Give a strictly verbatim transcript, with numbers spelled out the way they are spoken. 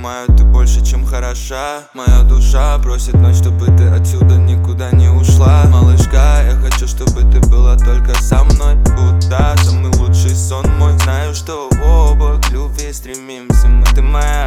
понимаю, ты больше, чем хороша. Моя душа просит ночь, чтобы ты отсюда никуда не ушла. Малышка, я хочу, чтобы ты была только со мной. Будто самый лучший сон мой. Знаю, что в оба к любви стремимся мы. Ты моя